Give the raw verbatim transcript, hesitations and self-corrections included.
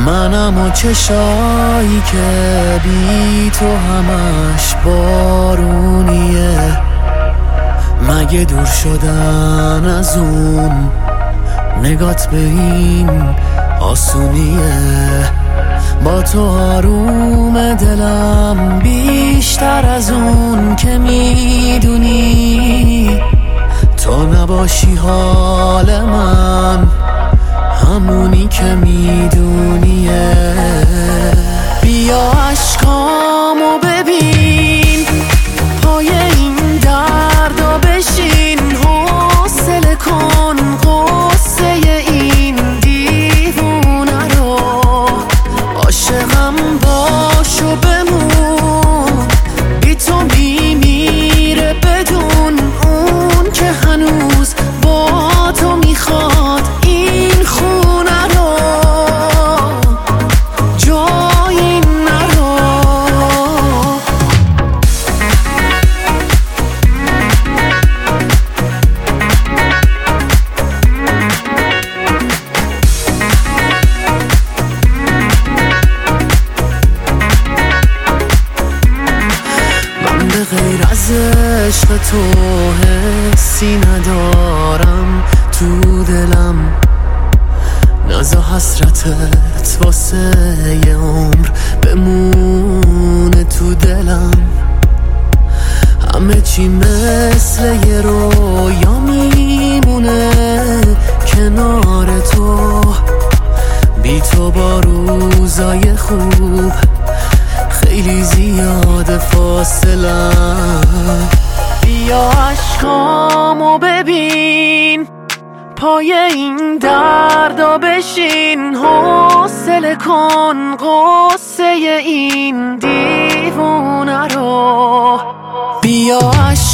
منم و چشایی که بی تو همش بارونیه. مگه دور شدن از اون نگات به این آسونیه؟ با تو آروم دلم بیشتر از اون که میدونی. تو نباشی حال من همونی که میدونیه. بیا عشقامو ببین پای این دردا بشین، حوصله کن قصه این دیوونه رو. عاشقم باش و بمون، بی تو میمیره بدون اون که هنوز با تو میخواد این خونه رو. جایی نرو. من به غیر از عشق تو حسی ندارم تو دلم. ناز و حسرتت واسه یه عمر بمونه تو دلم. همه چی مثل یه رویا میمونه کنار تو. بی تو با روزای خوب خیلی زیاد فاصله. بیا عشقامو ببین پای این دردا بشین، حوصله کن قصه این دیوونه رو. بیا عشق